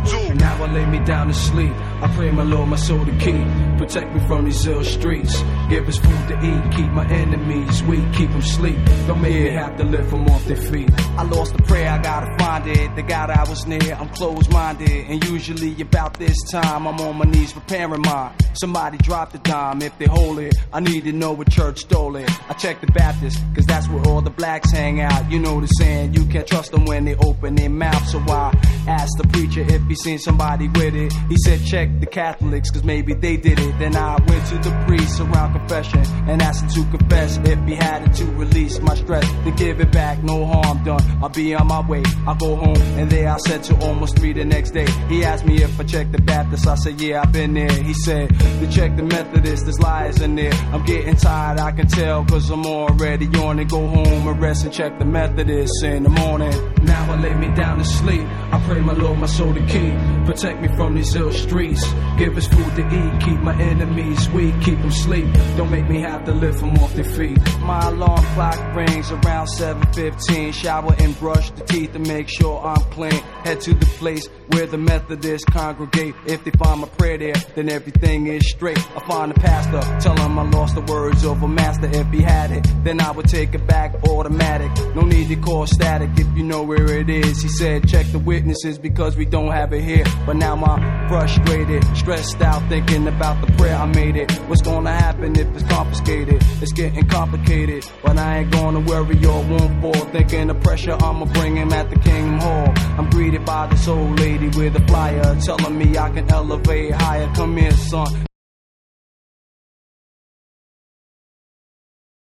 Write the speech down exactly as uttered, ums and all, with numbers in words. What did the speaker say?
do. And now I lay me down to sleep. I pray my Lord my soul to keep. Protect me from these ill streets. Give us food to eat. Keep my enemies weak. Keep them sleep. Don't make me have to lift them off their feet. I lost the prayer, I gotta find it. The God I was near, I'm closed-minded. And usually about this time, I'm on my knees preparing mine. Somebody dropped a dime, if they hold it, I need to know what church stole it. I check the Baptist, cause that's where all the blacks hang out. You know the saying, you can't trust them when they open their mouth. So I asked the preacher if he seen somebody with it. He said check the Catholics, cause maybe they did it. Then I went to the priest around confession and asked him to confess if he had it to release my stress. To give it back, no harm done, I'll be on my way. I'll go home, and there I said to almost three the next day. He asked me if I checked the Baptist, I said yeah, I've been there. He said to check the Methodist, there's liars in there. I'm getting tired, I can tell, cause I'm already on it. Go home and rest and check the Methodist in the morning. Now I lay me down to sleep. I pray my Lord my soul to keep. Protect me from these ill streets. Give us food to eat. Keep my enemies weak. Keep them sleep. Don't make me have to lift them off their feet. My alarm clock rings around seven fifteen. Shower and brush the teeth to make sure I'm clean. Head to the place where the Methodists congregate. If they find my prayer there, then everything is straight. I find the pastor, tell him I lost the words of a master. If he had it, then I would take it back automatic. No need to call static if you know where it is. He said check the witnesses because we don't have it here. But now I'm frustrated, stressed out, thinking about the prayer I made it. What's gonna happen if it's confiscated? It's getting complicated, but I ain't gonna worry or won't fall. Thinking the pressure I'ma bring him at the Kingdom Hall. I'm greeted by this old lady with a flyer telling me I can elevate higher. Come here, son.